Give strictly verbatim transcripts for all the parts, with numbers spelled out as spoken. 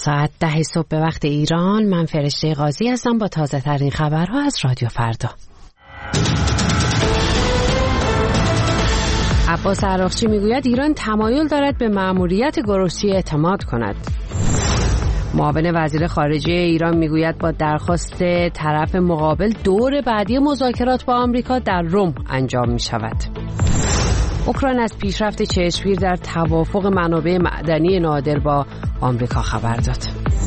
ساعت ده صبح به وقت ایران. من فرشته قاضی هستم با تازه ترین خبرها از رادیو فردا. عباس عراقچی میگوید ایران تمایل دارد به مأموریت گروسی اعتماد کند. معاون وزیر خارجه ایران میگوید با درخواست طرف مقابل دور بعدی مذاکرات با آمریکا در روم انجام می شود. اوکراین از پیشرفت چشمگیر در توافق منابع معدنی نادر با آمریکا خبر داد.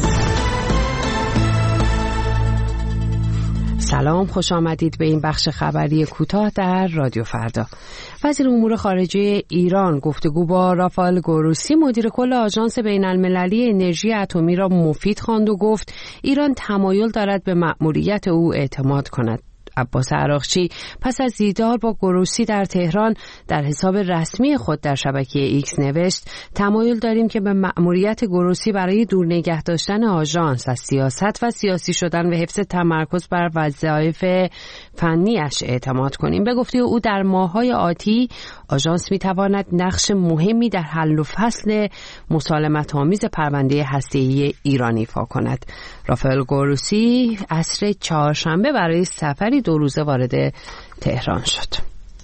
سلام، خوش آمدید به این بخش خبری کوتاه در رادیو فردا. وزیر امور خارجه ایران گفتگو با رافائل گروسی مدیر کل آژانس بین المللی انرژی اتمی را مفید خواند و گفت ایران تمایل دارد به مأموریت او اعتماد کند. عباس عراقچی پس از دیدار با گروسی در تهران در حساب رسمی خود در شبکه ایکس نوشت تمایل داریم که به مأموریت گروسی برای دور نگه داشتن آژانس از سیاست و سیاسی شدن و حفظ تمرکز بر وظایف فنیش اعتماد کنیم. به گفته او در ماه‌های آتی آژانس می‌تواند نقش مهمی در حل و فصل مسالمت‌آمیز پرونده هسته‌ای ایران ایفا کند. رافائل گروسی عصر چهارشنبه برای سفری دو روزه وارد تهران شد.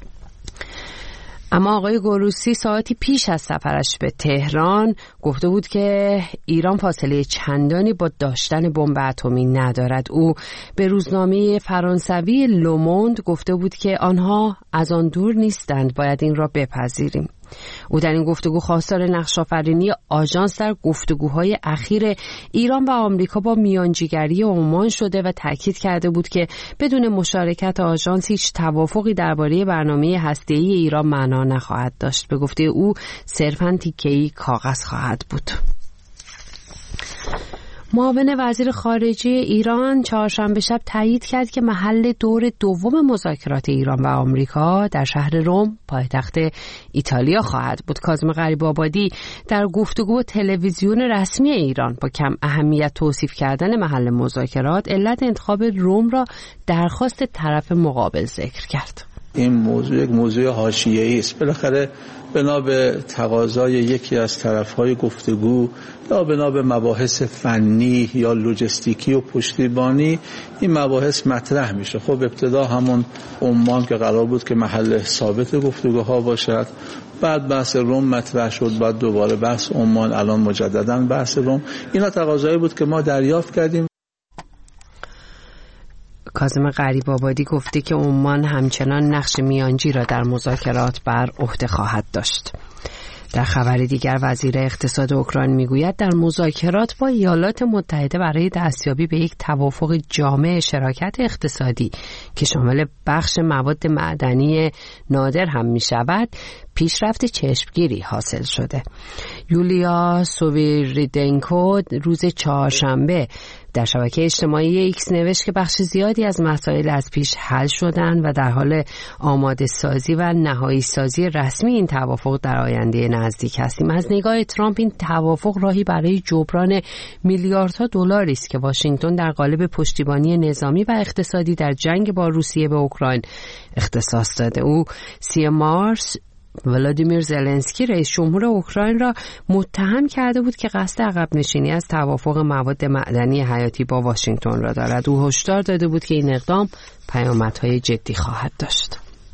اما آقای گروسی ساعتی پیش از سفرش به تهران گفته بود که ایران فاصله چندانی با داشتن بمب اتمی ندارد. او به روزنامه فرانسوی لوموند گفته بود که آنها از آن دور نیستند، باید این را بپذیریم. او در این گفتگو خواستار نقش‌آفرینی آژانس در گفتگوهای اخیر ایران و آمریکا با میانجیگری عمان شده و تاکید کرده بود که بدون مشارکت آژانس هیچ توافقی درباره برنامه هسته‌ای ایران معنا نخواهد داشت. به گفته او صرفاً تیکه‌ای کاغذ خواهد بود. معاون وزیر خارجه ایران چهارشنبه شب تایید کرد که محل دور دوم مذاکرات ایران و آمریکا در شهر روم پایتخت ایتالیا خواهد بود. کاظم غریب‌آبادی در گفتگو تلویزیون رسمی ایران با کم اهمیت توصیف کردن محل مذاکرات علت انتخاب روم را درخواست طرف مقابل ذکر کرد. این موضوع یک موضوع حاشیه‌ای است. بالاخره بنا به تقاضای یکی از طرف‌های گفتگو یا بنا به مباحث فنی یا لوجستیکی و پشتیبانی این مباحث مطرح میشه. خب ابتدا همون عمان که قرار بود که محل ثابت گفتگوها باشد، بعد بحث روم مطرح شد، بعد دوباره بحث عمان، الان مجددا بحث روم. اینا تقاضایی بود که ما دریافت کردیم. کاظم غریب‌آبادی گفته که عمان همچنان نقش میانجی را در مذاکرات بر عهده خواهد داشت. در خبر دیگر وزیر اقتصاد اوکراین میگوید در مذاکرات با ایالات متحده برای دستیابی به یک توافق جامع شراکت اقتصادی که شامل بخش مواد معدنی نادر هم می شود پیشرفت چشمگیری حاصل شده. یولیا سویریدنکو روز چهارشنبه در شبکه اجتماعی ایکس نوشت که بخش زیادی از مسائل از پیش حل شدن و در حال آماده سازی و نهایی سازی رسمی این توافق در آینده نزدیک هستیم. از نگاه ترامپ این توافق راهی برای جبران میلیاردها دلاری است که واشنگتن در قالب پشتیبانی نظامی و اقتصادی در جنگ با روسیه به اوکراین اختصاص داده. او سی مارس ولادیمیر زلنسکی رئیس جمهور اوکراین را متهم کرده بود که قصد عقب نشینی از توافق مواد معدنی حیاتی با واشنگتن را دارد. او هشدار داده بود که این اقدام پیامدهای جدی خواهد داشت.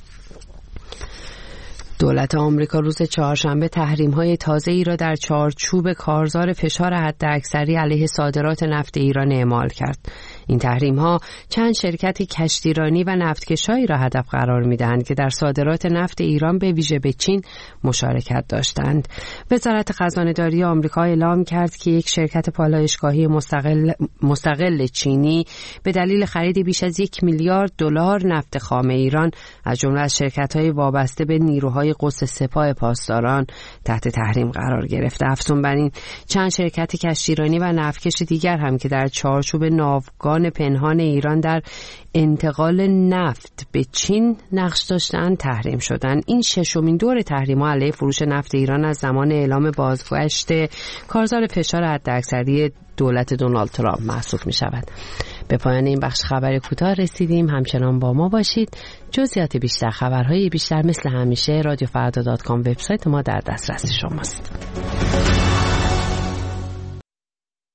دولت آمریکا روز چهارشنبه تحریم‌های تازه‌ای را در چارچوب کارزار فشار حداکثری علیه صادرات نفت ایران اعمال کرد. این تحریم‌ها چند شرکت کشتیرانی و نفتکشایی را هدف قرار می‌دهند که در صادرات نفت ایران به ویژه به چین مشارکت داشتند. وزارت خزانه‌داری آمریکا اعلام کرد که یک شرکت پالایشگاهی مستقل مستقل چینی به دلیل خرید بیش از یک میلیارد دلار نفت خام ایران از جمله از شرکت‌های وابسته به نیروهای قدس سپاه پاسداران تحت تحریم قرار گرفته. افزون بر این چند شرکت کشتیرانی و نفتکش دیگر هم که در چارچوب ناوگان پنهان ایران در انتقال نفت به چین نقش داشتند تحریم شدند. این ششمین دور تحریم‌ها علیه فروش نفت ایران از زمان اعلام بازگشت کارزار فشار حداکثری دولت دونالد ترامپ محسوب می شود. به پایان این بخش خبر کوتاه رسیدیم. همچنان با ما باشید. جزئیات بیشتر، خبرهای بیشتر مثل همیشه رادیو فردا دات کام وبسایت ما در دسترس شماست.